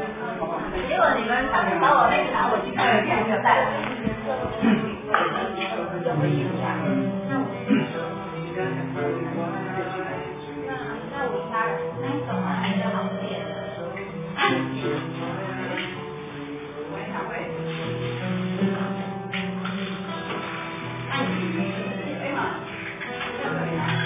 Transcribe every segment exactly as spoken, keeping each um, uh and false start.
结果你们把把我那个拿回去看了看，没有带来。就回应一下。那我那那我他那种啊，还是好一点的。我也想会。哎，哎嘛，这个里啊。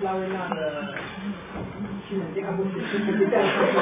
拉维纳的新闻这个不是是这样说的。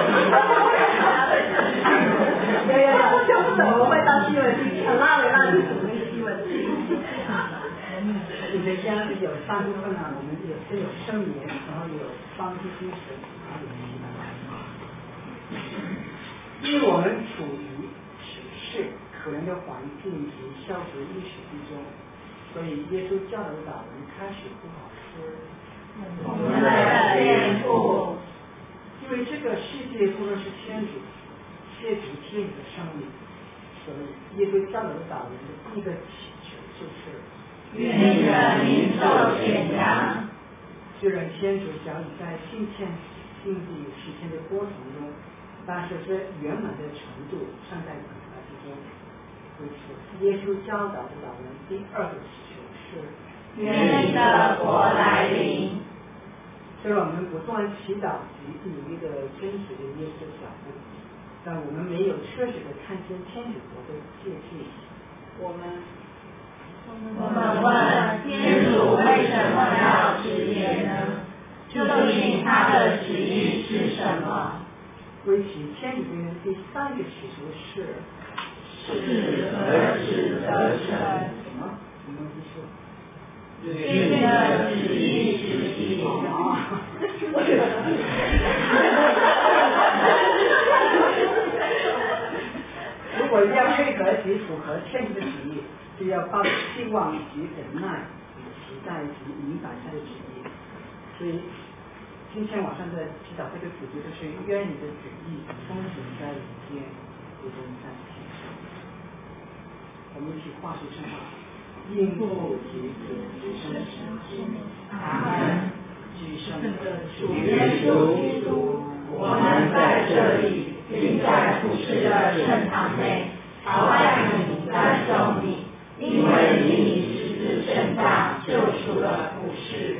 有有有，就是我会到西文去看拉维纳是什么西文去。 你的家里有三部分啊，我们有是有圣言，然后有方济精神，然后有其他的。因为我们处于此事可能的环境及消极意识之中，所以耶稣教导的导文开始不好说。 我们的天父， 因为这个世界不论是天主，亵渎天主的生命，所以耶稣教导的导文的第一个祈求就是愿你的名受显扬。 虽然天主早已在信天信地实现的过程中，但是这圆满的程度尚在等待之中。为此，耶稣教导的导文第二个祈求是愿你的国来临。 虽然我们不断祈祷及努力的跟随着耶稣的脚步，但我们没有彻底的看见天主国的界限。我们我们问天主为什么要职业呢？究竟他的旨意是什么？ 为其天主的第三个祈求是是何时得成？ 什么？什么东西是？ 天的旨意实行。 如果要配合及符合天主的旨意，就要抱希望及忍耐、期待及明白他的旨意。所以今天晚上的祈祷这个主题就是愿你的旨意风行在人间，如同在天上。我们一起化出圣话。应父及子及圣神， 阿门。 举圣的主耶稣基督，我们在这里，并在普世的圣堂内，朝拜你、赞颂你，因为你以十字圣架救赎了普世。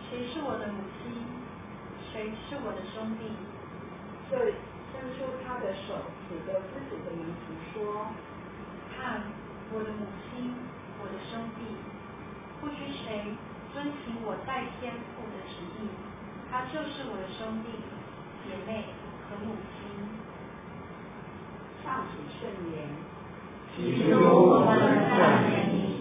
谁是我的母亲？谁是我的兄弟？ 就伸出他的手，指着自己的门徒说： 看，我的母亲，我的兄弟，不知谁遵行我在天父的旨意，他就是我的兄弟、姐妹和母亲。 上主圣言。 基督，我们赞美你。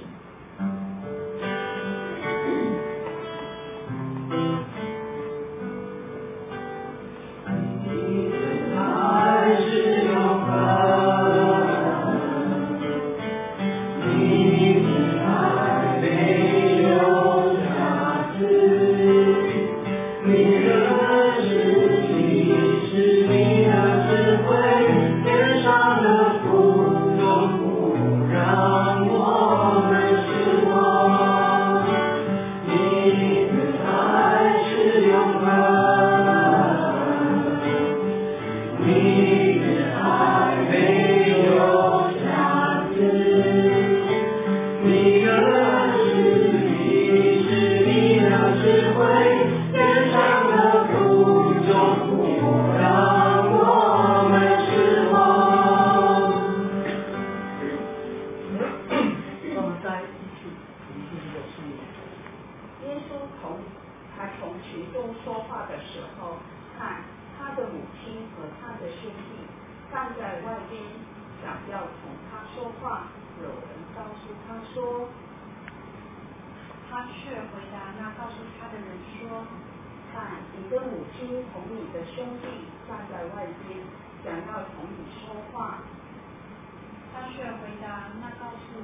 他却回答那告诉他的人说： 看，你的母亲同你的兄弟站在外边，想要同你说话。 他却回答那告诉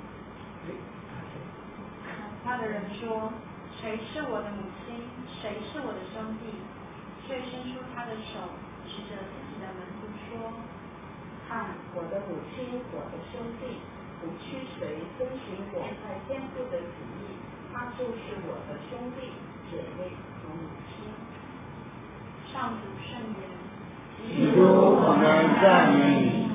他的人说：谁是我的母亲？谁是我的兄弟？却伸出他的手，指着自己的门徒说： 看，我的母亲，我的兄弟，不去谁遵循我在天父的旨意，他就是我的兄弟、姐妹和母亲。 上主圣言。 基督，我们赞美你。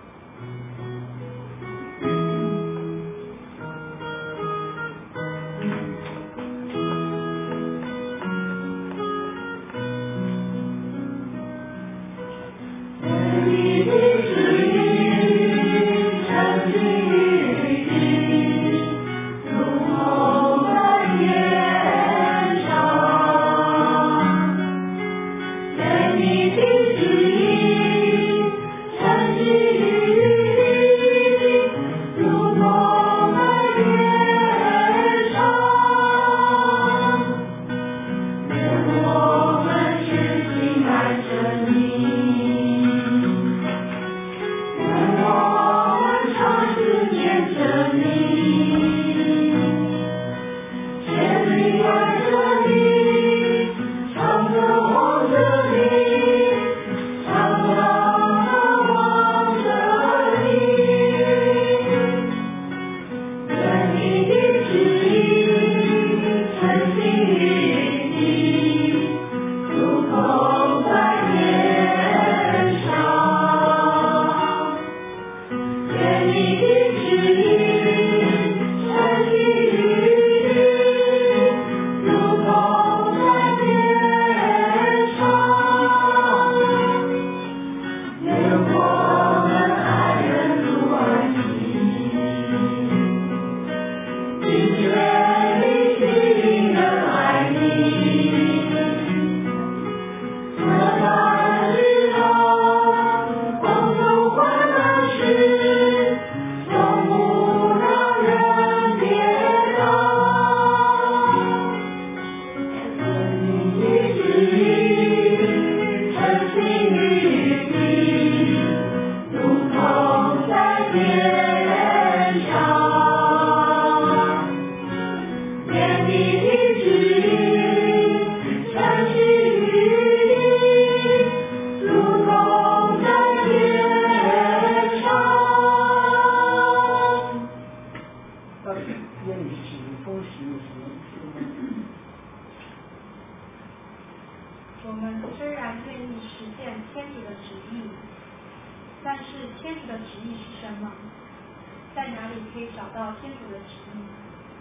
我们虽然愿意实现天主的旨意，但是天主的旨意是什么？在哪里可以找到天主的旨意？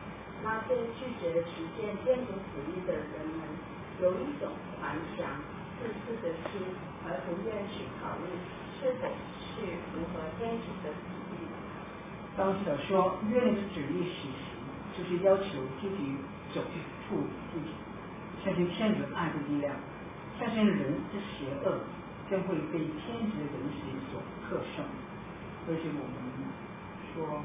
他对拒绝实现天主旨意的人们有一种顽强自私的心，而不愿去考虑是否去符合天主的旨意。 当时说愿你的旨意实行，就是要求自己走出自己，相信天主爱的力量，相信人的邪恶将会被天主的人性所克胜。而且我们说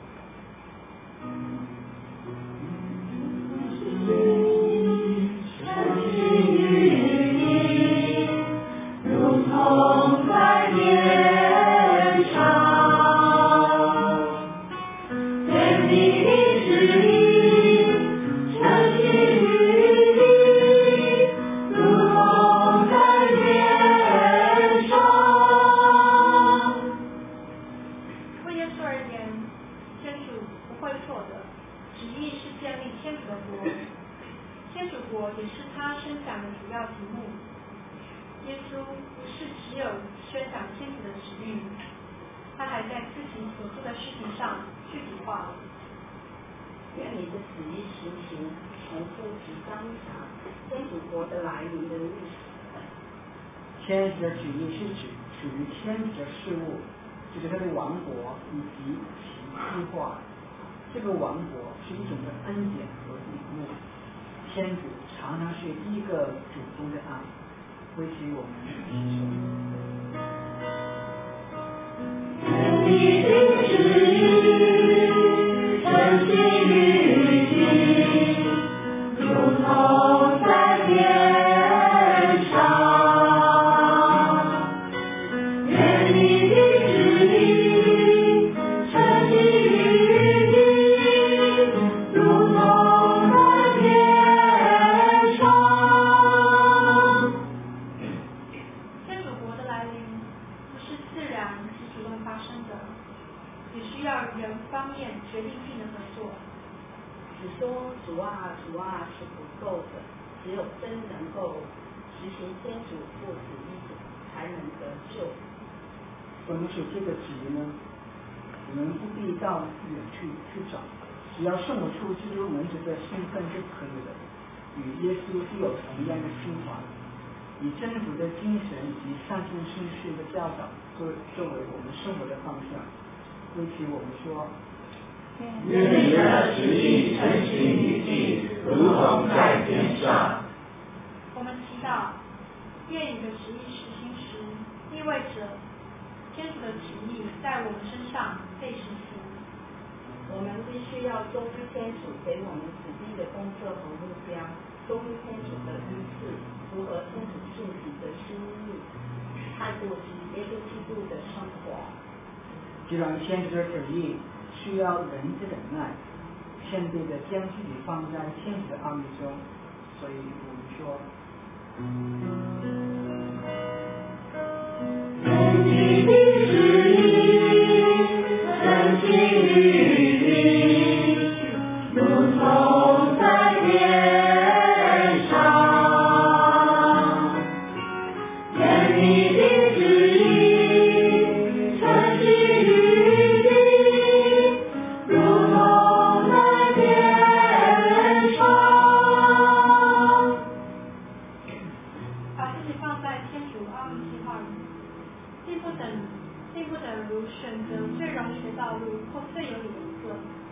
诚心与你如同在天上，愿你的旨意诚心与你如同在天上。 为耶稣而言，天主不会错的，旨意是建立天主的国，天主国也是他宣讲的主要题目。耶稣不是只有宣讲天主的旨意，他还在自己所做的事情上具体化了。 愿你的旨意实行，重复及彰显天主国的来临的历史。 天主的旨意是指属于天主的事物，就是他的王国以及其计划。这个王国是一种的恩典和礼物，天主常常是一个主动的爱，为此我们愿你的旨意诚心与你如同在天上，愿你的旨意诚心与你如同在天上。 天主国的来临不是自然及主动发生的，也需要人方面决定性的合作。 只说主啊主啊是不够的，只有真能够实行天主父旨意的，才能得救。 我们所这个旨意呢，我们不必到远去去找，只要圣母出基督门徒的身份就可以了，与耶稣具有同样的心怀，以真主的精神以及善尽圣事的教导作作为我们生活的方向。为此我们说， 愿你的旨意诚心与地，如同在天上。 我们祈祷，愿你的旨意实行时，意味着天主的旨意在我们身上被实行。 我们必须要忠于天主给我们指定的工作和目标，忠于天主的恩赐，符合天主性情的心意，态度及耶稣基督的生活。 既然天主的旨意需要人的忍耐，谦卑的将自己放在天主的奥秘中，所以我们说， 愿你的旨意诚心与你如同在天上，愿你的旨意诚心与你如同在天上。 把自己放在天主奥秘计划里，并不等，并不等如选择最容易的道路或最有理的路。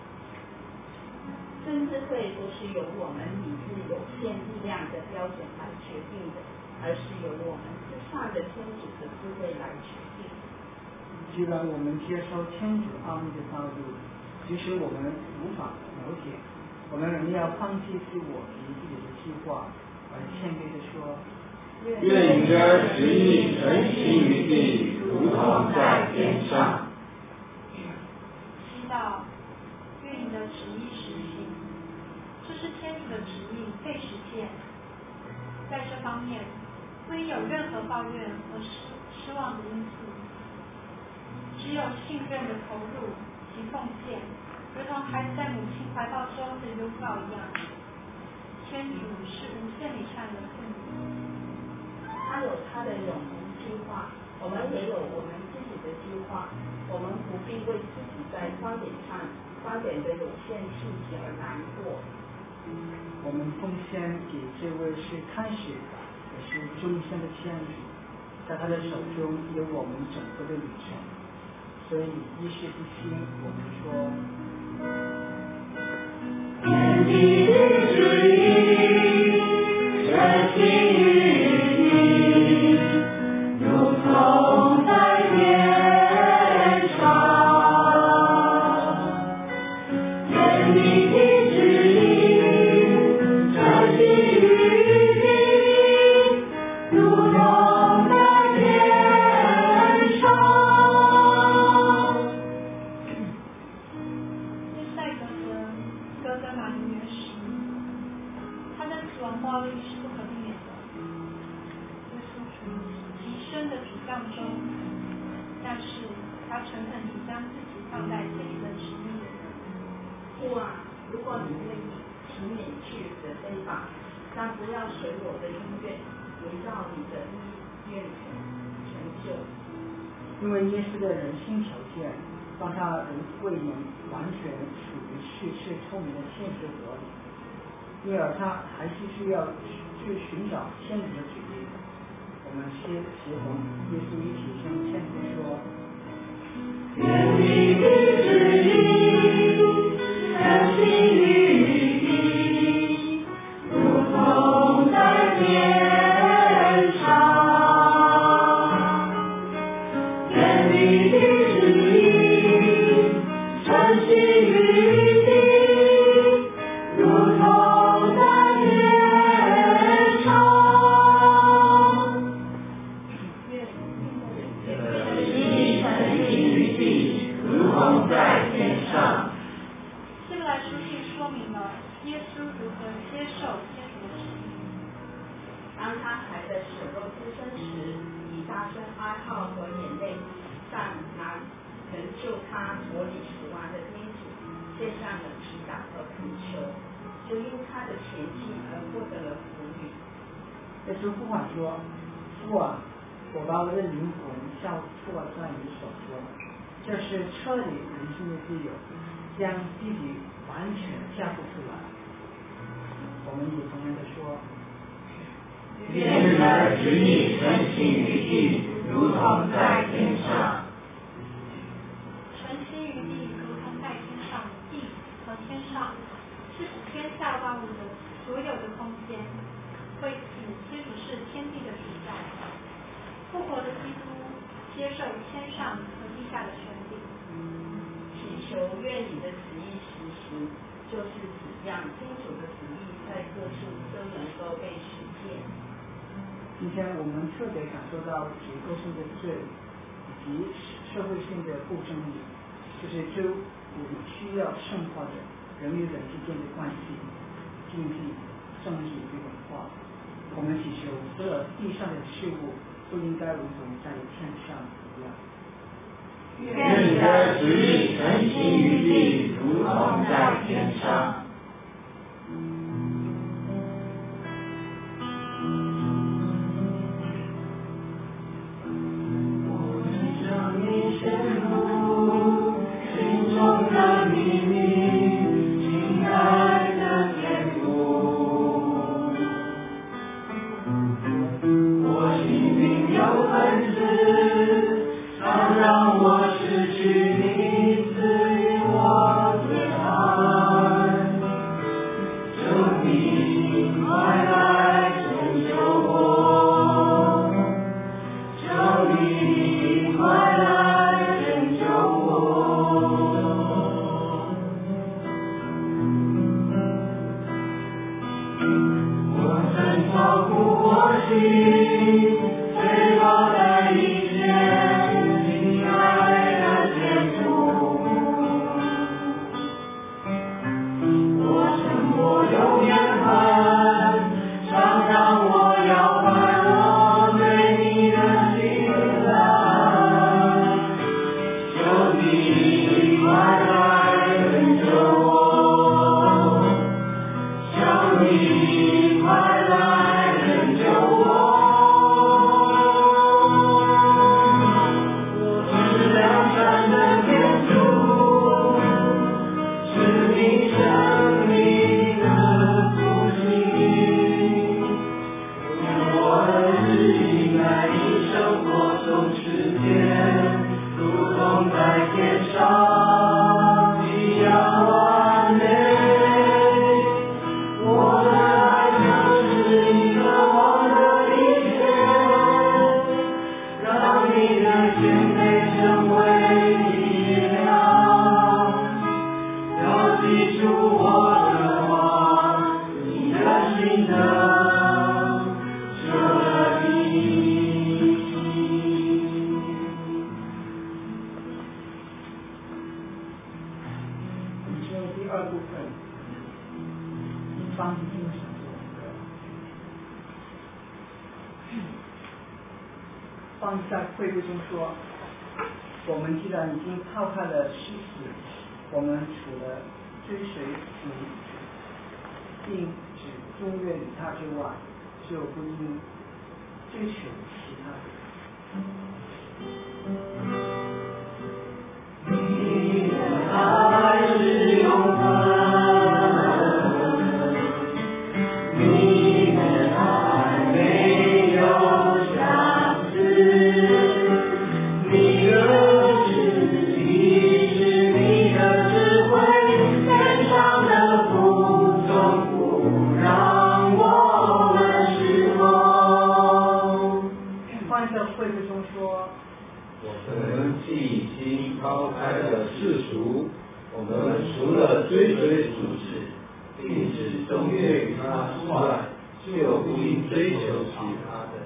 真智慧不是由我们理智有限力量的标准来决定的，而是由我们之上的天主的智慧来决定。 既然我们接受天主奥秘的道路，即使我们无法了解，我们仍要放弃自我及自己的计划，而谦卑地说， 愿你的旨意诚心于地，如同在天上。 祈祷，愿你的旨意实行，这是天主的旨意被实现。在这方面，不应有任何抱怨和失失望的因素，只有信任的投入及奉献，如同孩子在母亲怀抱中的拥抱一样。天主是无限礼善的父母。 他有他的永恒计划，我们也有我们自己的计划。我们不必为自己在观点上观点的有限性而难过， 我们奉献给这位是开始也是终身的天主，在他的手中有我们整个的旅程，所以一事不兴，我们说天地的旨意实行于你，如同在天上。天地的旨意实行于你，如同在天上。 约赛格格哥哥马尼约时，他的死亡暴力是不可避免的。耶稣处于极深的沮丧中，但是他诚恳地将自己放在天主的旨意里。 父啊，如果你愿意，请免去我的非法，但不要随我的意愿，围绕你的意愿成就。 因为耶稣的人性条件让他人未能完全处于世事透明的现实合理，因而他还是需要去寻找天主的旨意。我们先协同耶稣一起向天父说： 愿你的旨意实行于你，如同在天上。愿你的旨意实行于你，如同在天上。如同在天上。 希伯来书信说明了耶稣如何接受天主的旨意。 当他还在血肉之身时，以大声哀号和眼泪向那能救他脱离死亡的天主献上了祈祷和恳求，就因他的前进而获得了福利。 耶稣呼喊说：父啊，我把我的灵魂交托在你手中，这是彻底人性的自由，将自己完全交付出来。我们也同样的说： 愿你的旨意承行于地，如同在天上。 承行于地，如同在天上。地和天上是指天下万物的所有的空间，为此天主是天地的主宰。复活的基督接受天上和地下的权柄。 祈求愿你的旨意实行，就是指让天主的旨意在各处都能够被实践。 今天我们特别感受到结构性的罪以及社会性的不正义，就是这我们需要圣化的人与人之间的关系、经济、政治与文化。我们祈求所有地上的事物不应该如同在天上一样。 愿你的旨意承行于地，如同在天上。 方济精神。方济在会会中说，我们既然已经抛开了世事，我们除了追随主，并只忠愿于他之外，就不应追求其他的。 你的爱是永恒，你的爱没有瑕疵，你的旨意是你的智慧，天上的福总不让我们失望。 放在会会中说， 我们既已经抛开了世俗，我们除了追随主旨，并只忠愿于他之外，就不应追求其他的。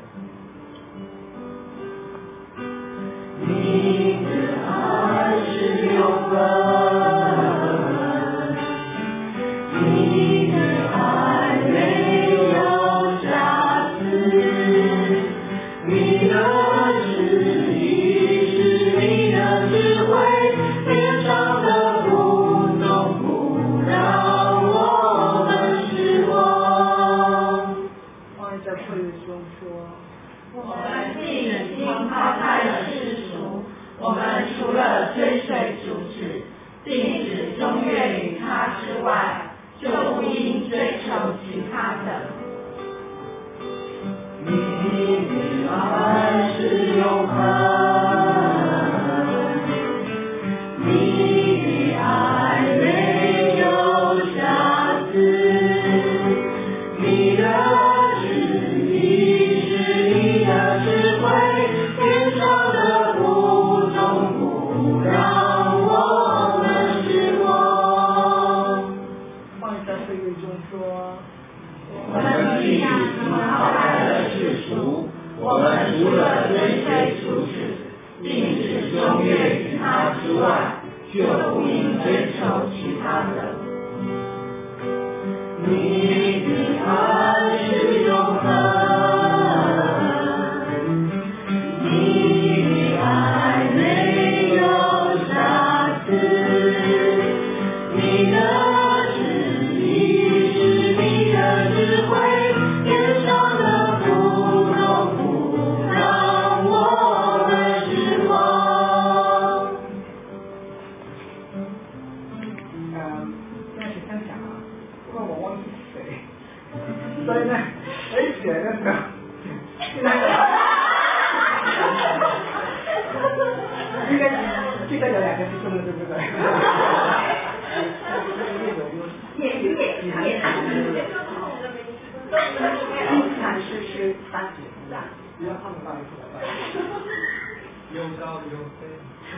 你的爱是永恒，你的爱没有瑕疵，你的旨意是你的智慧，天上的福总不让我们失望。 放在会会中说， 我们既已经抛开了世俗，我们除了追随主旨，并只忠愿于他之外，就不应追求其他的。你的爱是永恒，你的爱没有瑕疵，你的旨意是你的智慧，天上的福总不让我们失望。 放在会会中说， 我们既已经抛开了世俗，我们除了追随主旨，并只忠愿于他之外，就不应追求其他的。你的爱是永恒，你的爱没有瑕疵，你的旨意是你的智慧，天上的福总不让我们失望。 嗯，现在是分享啊，不过我忘记谁，所以呢，哎，写的时候，那个，应该记得有两个是中的，对不对？也也也也看是是三节是吧？不要看不到一出来。 又高又飞。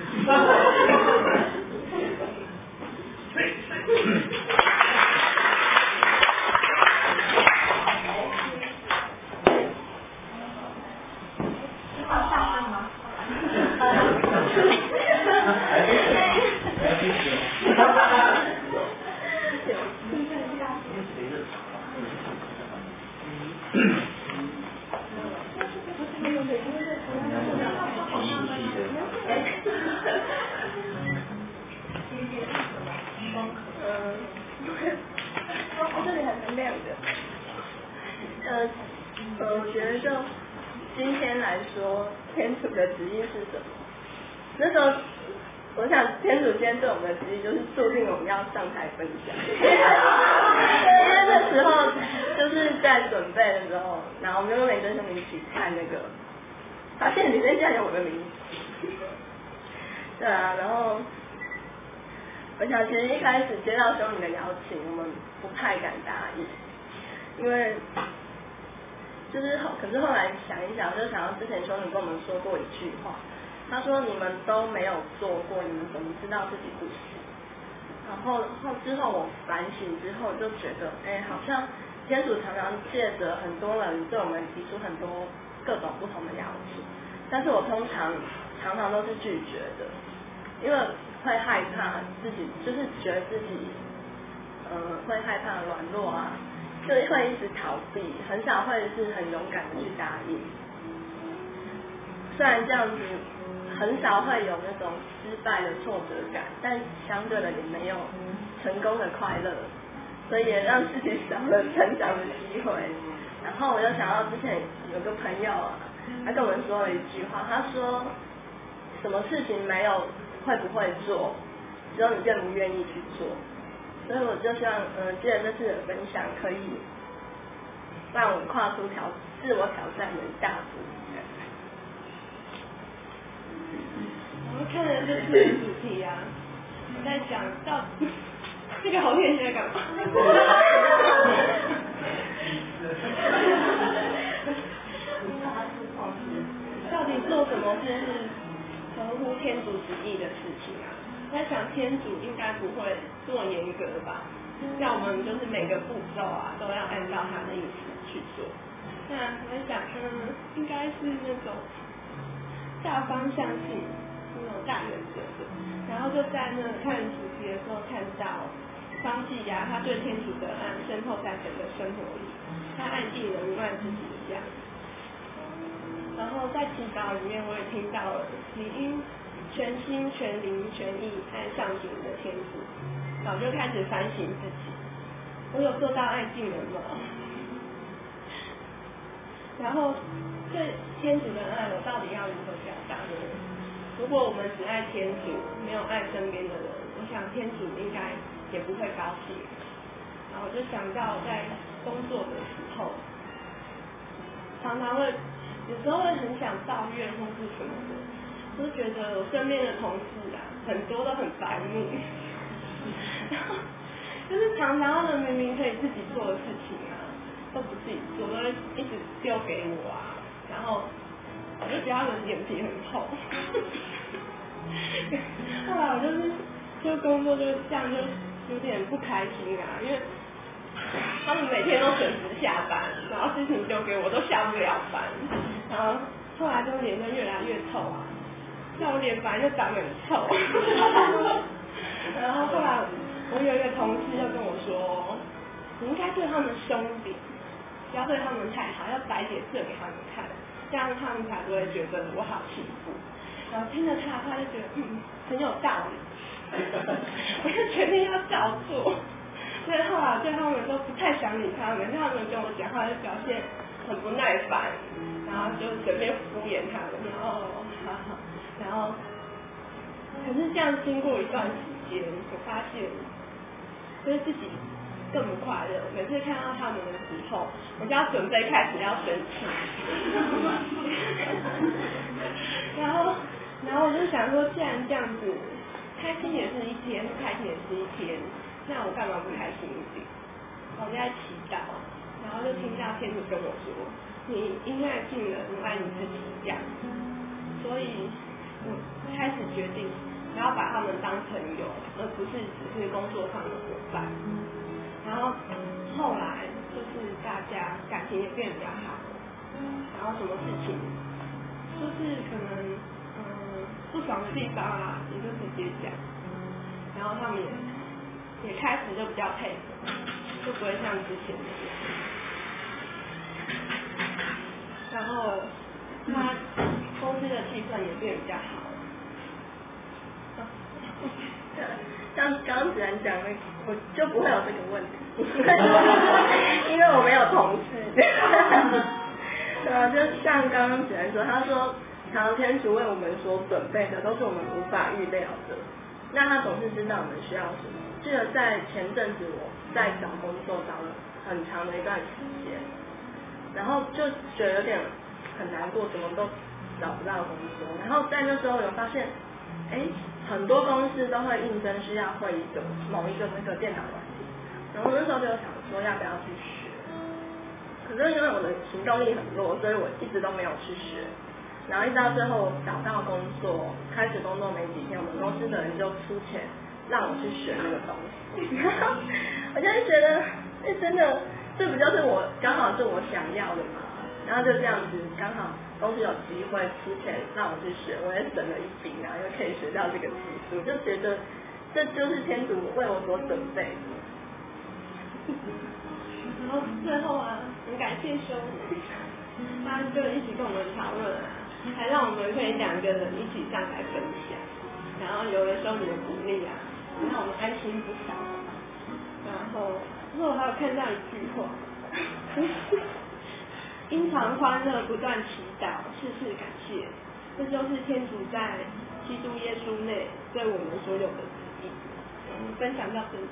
这里还蛮亮的。呃，我觉得今天来说，天主的旨意是什么？那时候，我想天主今天对我们的旨意就是注定我们要上台分享。因为那时候就是在准备的时候，然后我们就跟美珍兄弟一起看那个，发现里面竟然有我的名字。对啊，然后我想其实一开始接到兄弟的邀请，我们不太敢答应，因为就是后，可是后来想一想，就想到之前兄弟跟我们说过一句话，他说你们都没有做过，你们怎么知道自己不行？然后后之后我反省之后就觉得，哎，好像天主常常借着很多人对我们提出很多各种不同的邀请，但是我通常常常都是拒绝的，因为会害怕自己，就是觉得自己，呃，会害怕软弱啊， 就会一直逃避，很少会是很勇敢的去答应。虽然这样子很少会有那种失败的挫折感，但相对的也没有成功的快乐，所以也让自己少了成长的机会。然后我就想到之前有个朋友啊，他跟我们说了一句话，他说什么事情没有会不会做，只有你愿不愿意去做。所以我就希望，呃，借着这次的分享，可以让我跨出挑自我挑战的一大步。 我们看了这次的主题啊，我在想到这个好脸现在干嘛？到底做什么事是合乎天主旨意的事情啊？我在想天主应该不会这么严格吧？像我们就是每个步骤啊都要按照他的意思去做。那我在想，嗯，应该是那种大方向性、那种大原则的。然后就在那看主题的时候看到方济呀，他对天主的爱渗透在整个生活里，他爱尽人如爱自己一样。然后在祈祷里面，我也听到了你应全心全灵全意爱上主的天主，早就开始反省自己，我有做到爱敬人吗？然后对天主的爱，我到底要如何表达呢？如果我们只爱天主，没有爱身边的人，我想天主应该也不会高兴。然后我就想到在工作的时候，常常会有时候会很想抱怨或是什么的。就觉得我身边的同事啊，很多都很白目，然后就是常常他们明明可以自己做的事情啊，都不自己做，都会一直丢给我啊，然后我就觉得他们脸皮很厚。后来我就是就工作就这样就有点不开心啊，因为他们每天都准时下班，然后事情丢给我都下不了班，然后后来就脸就越来越臭啊。那我脸本来就长得很臭，然后后来我有一个同事就跟我说，你应该对他们凶点，不要对他们太好，要摆点色给他们看，这样他们才不会觉得我好欺负。然后听了他，他就觉得嗯很有道理，我就决定要照做。所以后来对他们都不太想理他们，他们跟我讲话就表现很不耐烦，然后就随便敷衍他们，然后好好。然后，可是这样经过一段时间，我发现，就是自己更不快乐。每次看到他们的时候，我就要准备开始要生气。然后，然后我就想说，既然这样子，开心也是一天，不开心也是一天，那我干嘛不开心一点？我就在祈祷，然后就听到天主跟我说，你应爱敬人如爱你自己一样。所以我开始决定不要把他们当朋友，而不是只是工作上的伙伴。然后后来就是大家感情也变得比较好，然后什么事情就是可能嗯不爽的地方啊，也就直接讲，然后他们也也开始就比较配合，就不会像之前那样。然后他公司的气氛也变比较好。 像刚刚子然讲的，我就不会有这个问题，因为我没有同事。对啊，就像刚刚子然说，他说常天主为我们所准备的都是我们无法预料的，那他总是知道我们需要什么。记得在前阵子我在找工作找了很长的一段时间，然后就觉得有点很难过，怎么都找不到工作。然后在那时候有发现，哎，很多公司都会应征需要会一个某一个那个电脑软件，然后那时候就想说要不要去学。可是因为我的行动力很弱，所以我一直都没有去学。然后一直到最后找到工作，开始工作没几天，我们公司的人就出钱让我去学那个东西。我就觉得，哎，真的，这不就是我刚好是我想要的吗？然后就这样子，刚好公司有机会出钱让我去学，我也省了一笔，然后又可以学到这个技术，就觉得这就是天主为我所准备的。 然后最后啊，很感谢修女，他就一起跟我们讨论啊，还让我们可以两个人一起上来分享，然后有了修女的鼓励啊，让我们安心不少。然后，然后我还有看到一句话，因常欢乐，不断祈祷，事事感谢，这就是天主在基督耶稣内对我们所有的旨意。我们分享到这里。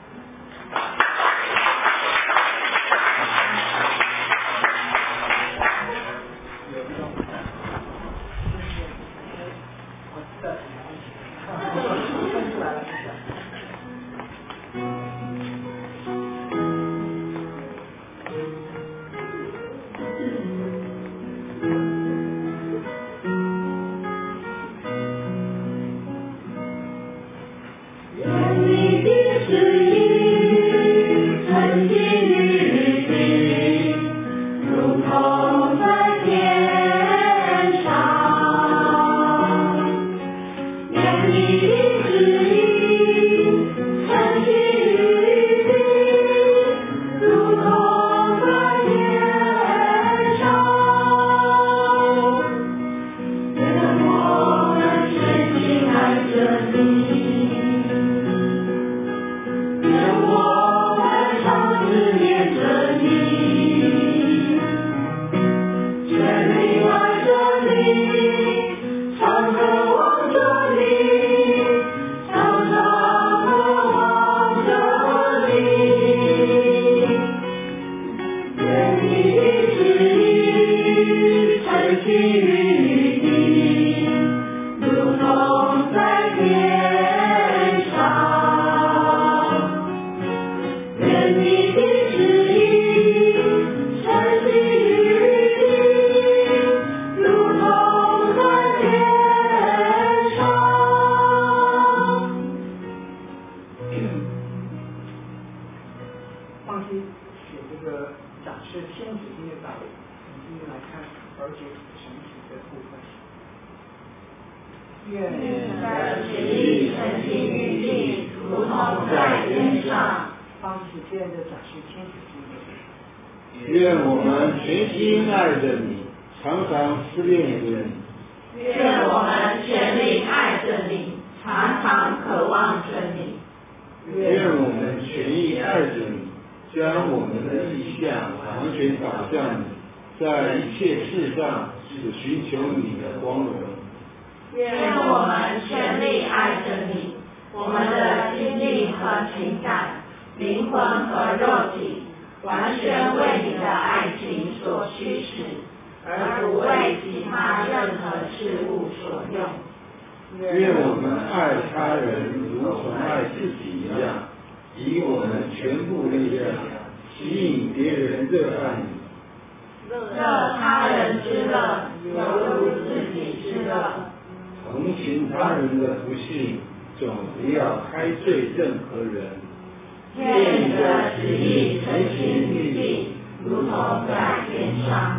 愿我们全心爱着你，常常思念着你。 愿我们全力爱着你，常常渴望着你。 愿我们全意爱着你，将我们的意向完全导向你，在一切事上只寻求你的光荣。 愿我们全力爱着你，我们的心力和情感、灵魂和肉体，完全为你的爱情所驱使，而不为其他任何事物所用。 愿我们爱他人如同爱自己一样，以我们全部力量吸引别人热爱你。 乐他人之乐，犹如自己之乐。 同情他人的不幸，总不要开罪任何人。 愿你的旨意成行于地，如同在天上。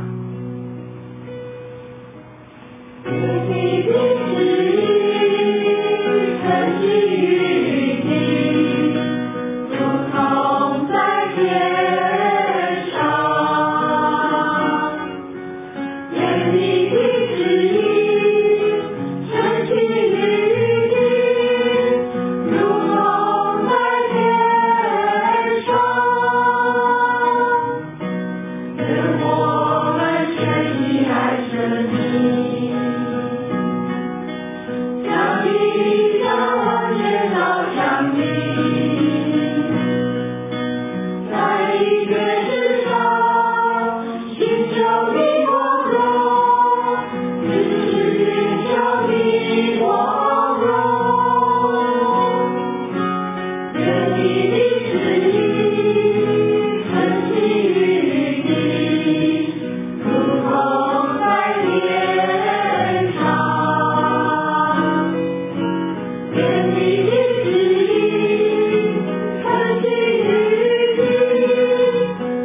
愿你的旨意成行于地，如同在天上。愿你的旨意成行于地，如同在天上。愿我们全心爱着你，将你将完全导向你，在一切之上寻求你光荣，只是寻求你光荣。愿你的旨意成行于地，如同在天上。愿你的旨意成行于地，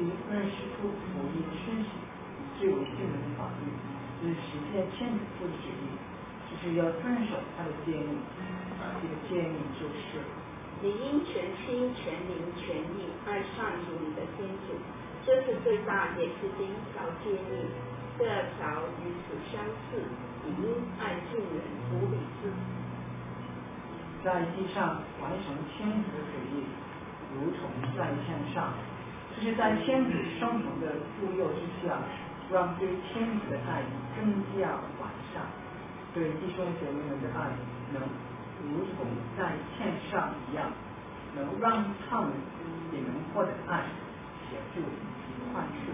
认识出福音申请最为基本的法律，就是实现天主父的旨意，就是要遵守他的诫命。啊，这个诫命就是你应全心全灵全意爱上主你的天主，这是最大也是第一条诫命。第二条与此相似，你应爱敬人如理自己。 在地上完成天主的旨意，如同在天上，就是在天主生活的护佑之下，让对天主的爱更加完善，对弟兄姐妹们的爱能如同在天上一样，能让他们也能获得爱、协助及宽恕。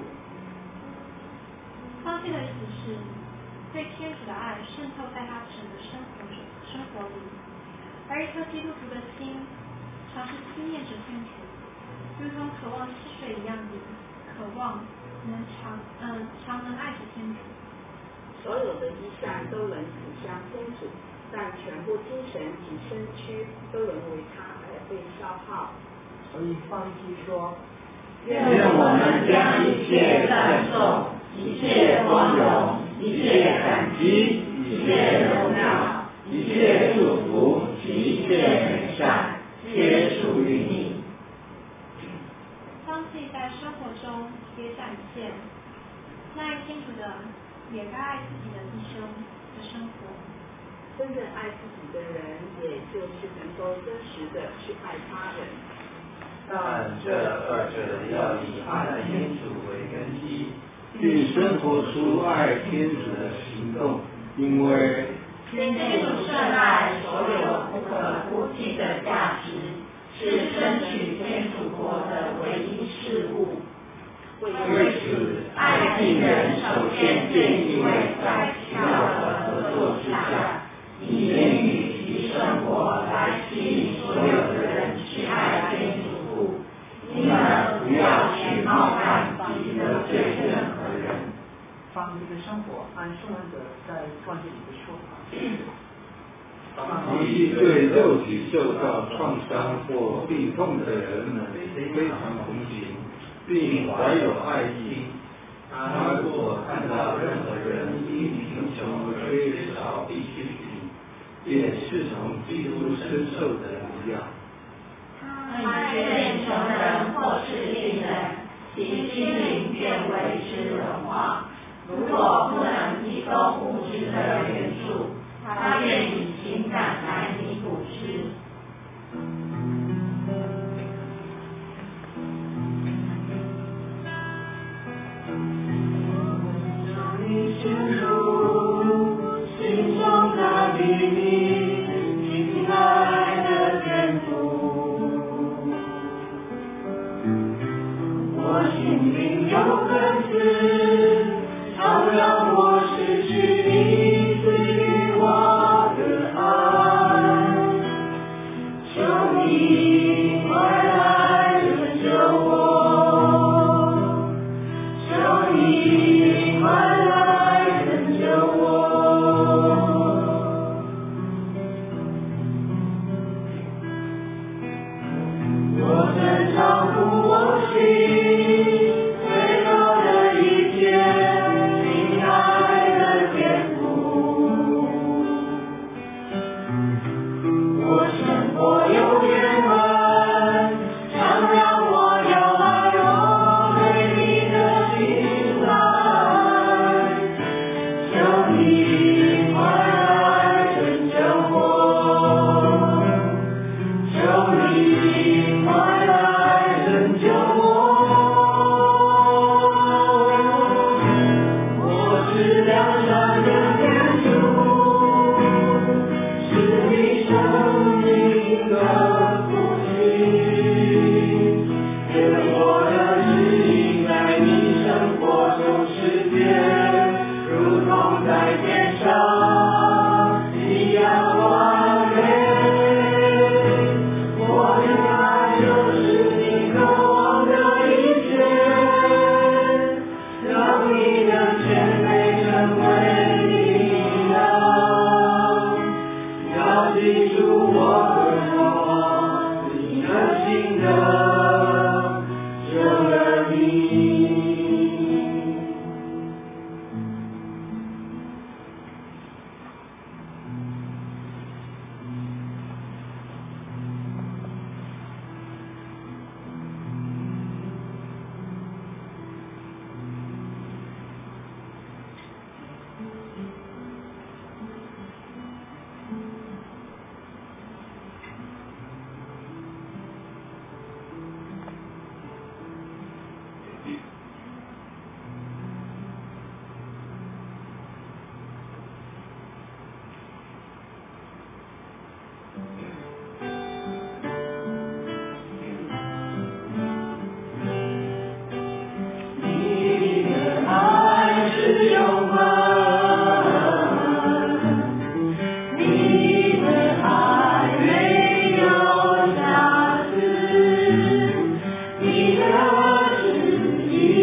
方济的意思是，对天主的爱渗透在他整个生活中生活里，而一颗基督徒的心，常是思念着天主，如同渴望溪水一样的渴望，能常嗯常能爱着天主。 所有的一善都能指向天主，但全部精神及身躯都能为他而被消耗。 所以方济说， 愿我们将一切赞颂、一切光荣、一切感激、一切荣耀、一切祝福及一切美善，皆属于你。 方济在生活中也展现，那爱天主的也该爱自己的一生的生活。 真正爱自己的人，也就是能够真实的去爱他人。 但这二者要以爱天主为根基，并生活出爱天主的行动，因为天主圣爱所有不可估计的价值，是争取天主国的唯一事物。 为此，爱敬人首先建立为在奇妙的合作之下，以言语及生活来吸引所有的人去爱天主父。你们不要去冒犯及得罪任何人。 方济的生活按圣文者在传记里的说法， 其对肉体受到创伤或病痛的人们非常同情，并怀有爱心。他如果看到任何人因贫穷而缺少必需品，便是从基督深受的模样。 他见穷人或是病人，其心灵便为之融化。如果不能提供物质的援助，他便以情感来弥补之。心中的秘密，亲爱的天主，我心里有个字，常让我失去你赐予我的爱，求你快来拯救我，求你快来拯救我。我曾照顾我心最高的一切，亲爱你的旨意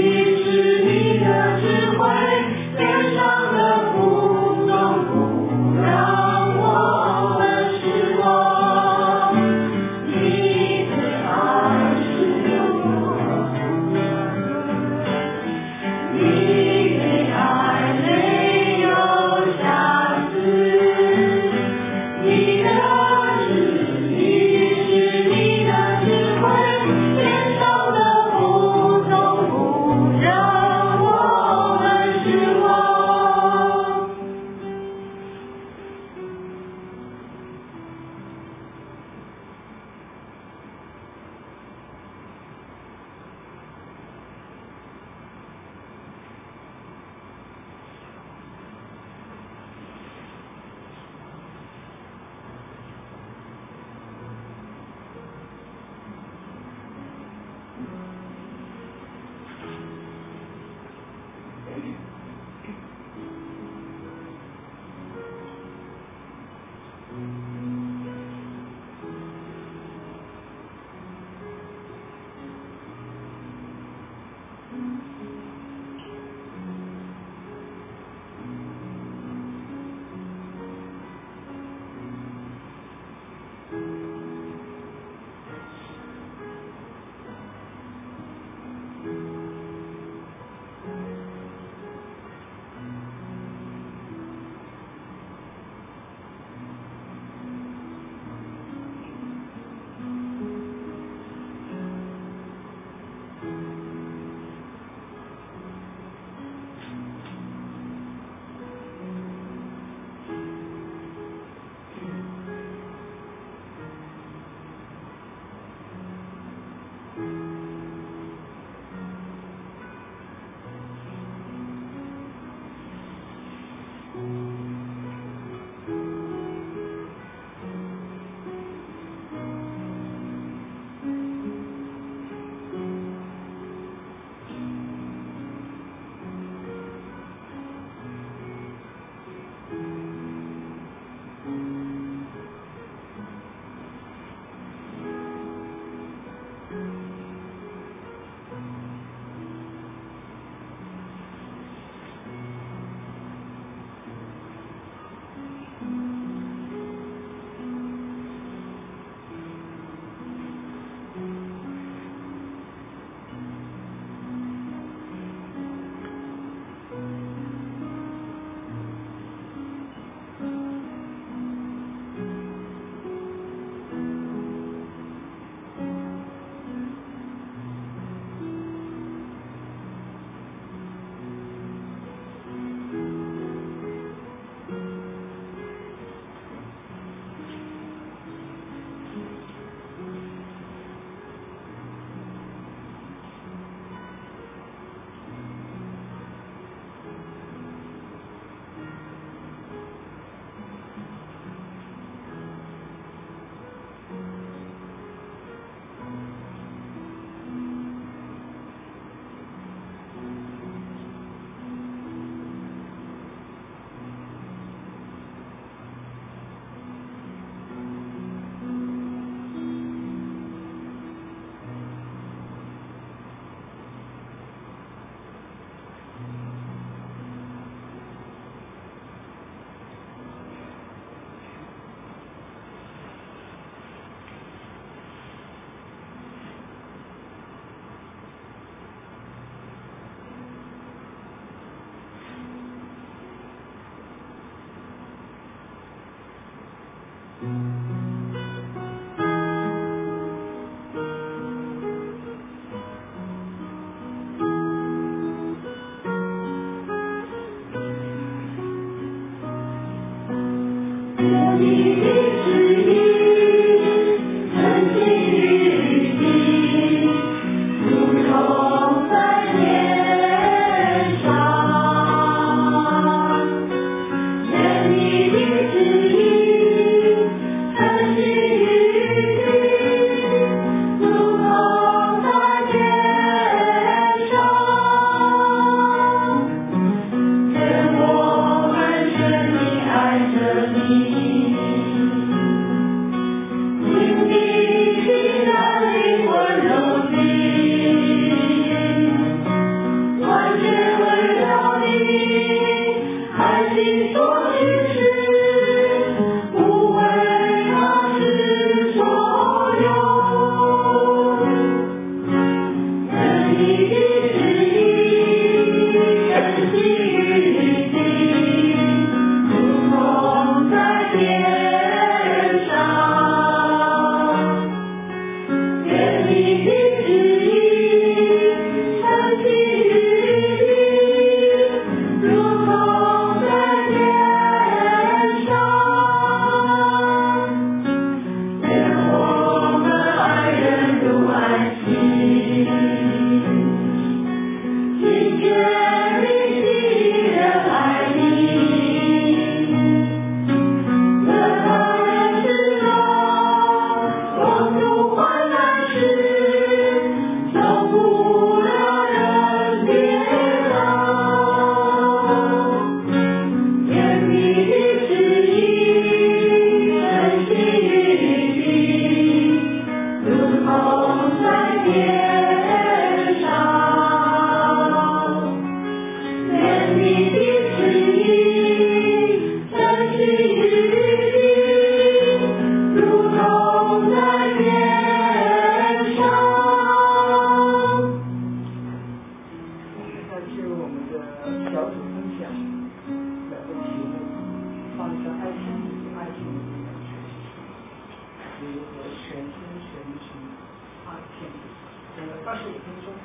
心神情啊天，呃二十五分钟，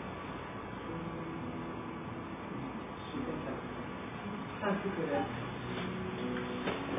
时间上，三四个人。